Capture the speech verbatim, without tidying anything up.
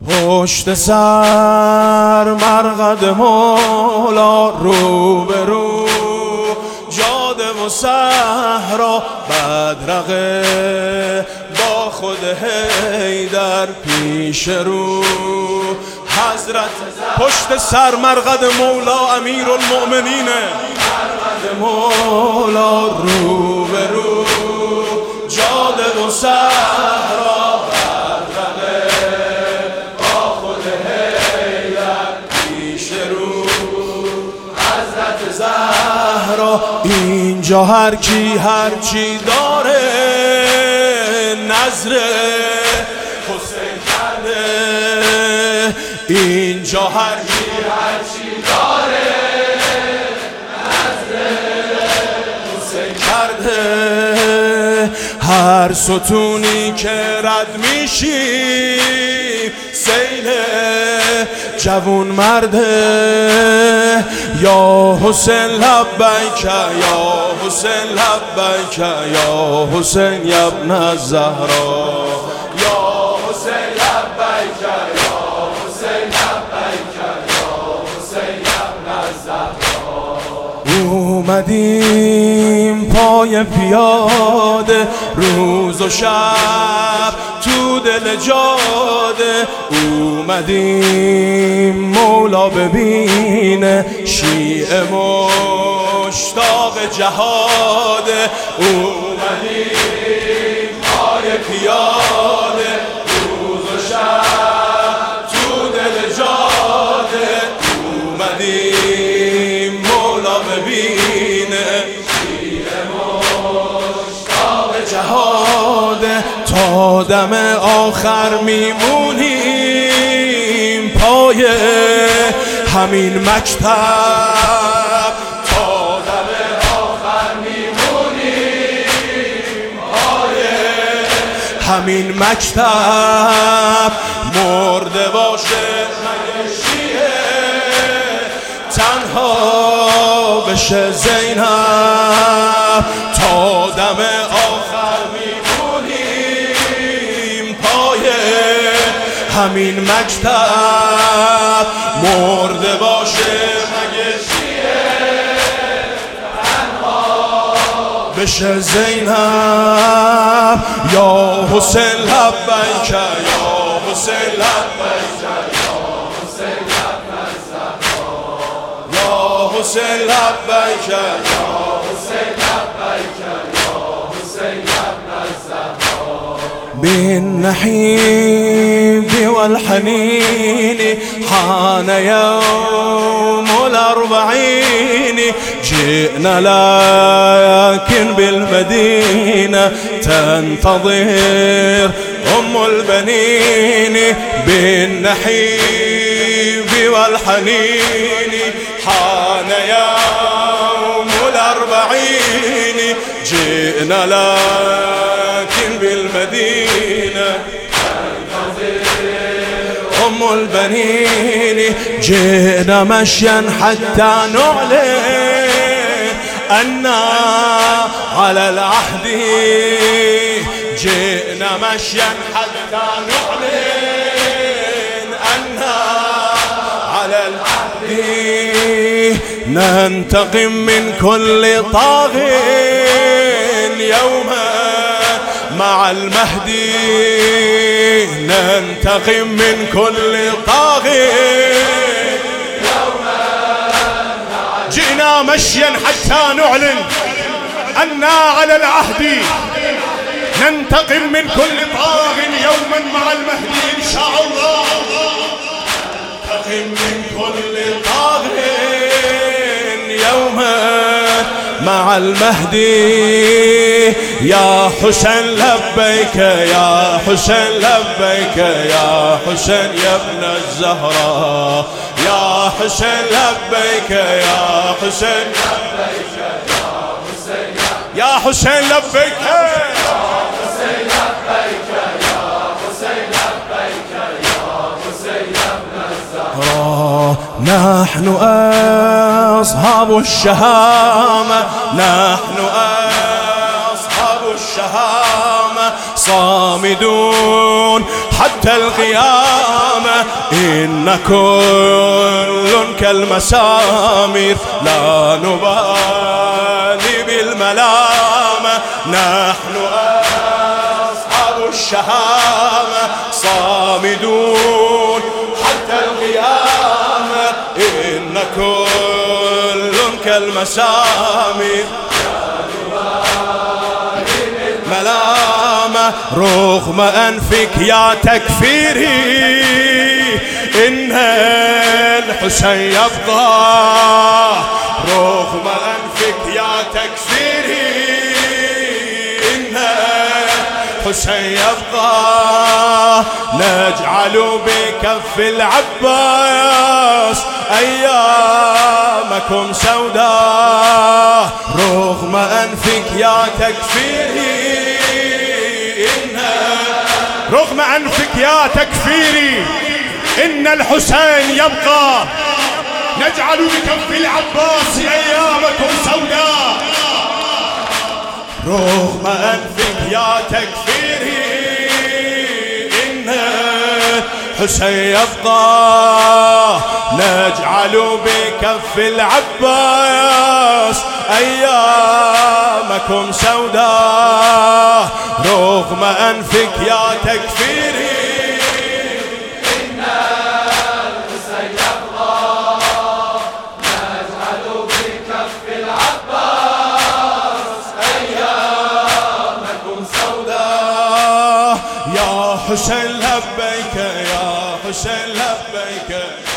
پشت سر مرقد مولا، رو به رو جاده و صحرا، بدرقه با خود حیدر پیش رو حضرت. پشت سر مرقد مولا امیر المؤمنینه، مرقد مولا، رو به رو جاده و صحرا، بدرقه با خود حیدر پیش رو حضرت زهرا. اینجا هر کی هر چی داره نظر حسین کرده، اینجا هر کی هر چی داره نظر حسین کرده. هر ستونی که رد میشی سیل جوون مرده، یا حسین لبیک یا حسین لبیک یا حسین یا ابن الزهرا، یا حسین لبیک یا حسین لبیک یا حسین یا ابن الزهرا. اومدیم پای پیاده روز و شب تو دل جاده، اومدیم مولا ببینه شیعه مشتاق جهاده. اومدیم پای پیاده روز و شب تو دل جاده، اومدیم مولا ببینه شیعه مشتاق جهاده. تا دم آخر میمونیم پای همین مکتب، تا دم آخر میمونیم پای همین مکتب. مرده باشه مگه شیعه تنها بشه زینب، تا دم آخر میمونیم پای همین مکتب. مرده باشه مگه شیعه تنها بشه زینب، یا حسین لبیک یا حسین لبیک یا حسین یا ابن الزهرا، یا حسین لبیک یا حسین لبیک یا حسین یا ابن الزهرا. بالنحيب والحنين حان يوم الأربعين، جئنا لكن بالمدينة تنتظر أم البنين. بالنحيب والحنين حان يوم الأربعين، جئنا لكن بالمدينة أم البنين. جئنا مشيا حتى نعلن أننا على العهد، جئنا مشيا حتى نعلن أننا على العهد، ننتقم من كل طاغ يوما مع المهدي، ننتقم من كل طاغي يوما. جئنا مشيا حتى نعلن أننا على العهد، ننتقم من كل طاغ يوما مع المهدي إن شاء الله. ننتقم من كل طاغ يوما مع المهدي. يا حسين لبيك يا حسين لبيك يا حسين يا ابن الزهراء، يا حسين لبيك يا حسين لبيك يا حسين يا حسين لبيك يا حسين لبيك يا حسين لبيك يا حسين يا ابن الزهراء. نحن أصحاب الشهامة، نحن أصحاب الشهامة، صامدون حتى القيامة، إن كل كالمسامير لا نبالي بالملامة، نحن أصحاب الشهامة صامدون حتى القيامة. إن كل كالمسامير ملامة، رغم أنفك يا تكفيري إن الحسين يبقى، رغم أنفك يا تكفيري إن الحسين يبقى، نجعل بكف العباس أيامكم سوداء، رغم أنفك يا تكفيري إن رغم أنفك يا تكفيري إن الحسين يبقى، نجعل بكف العباس أيامكم سوداء، رغم أنفك يا تكفيري إن الحسين يبقى، نجعل بكف العباس أيامكم سوداء، رغم أنفك يا تكفيري إن الحسين يبقى، نجعل بكف العباس أيامكم سوداء. يا حسين لبيك يا حسين لبيك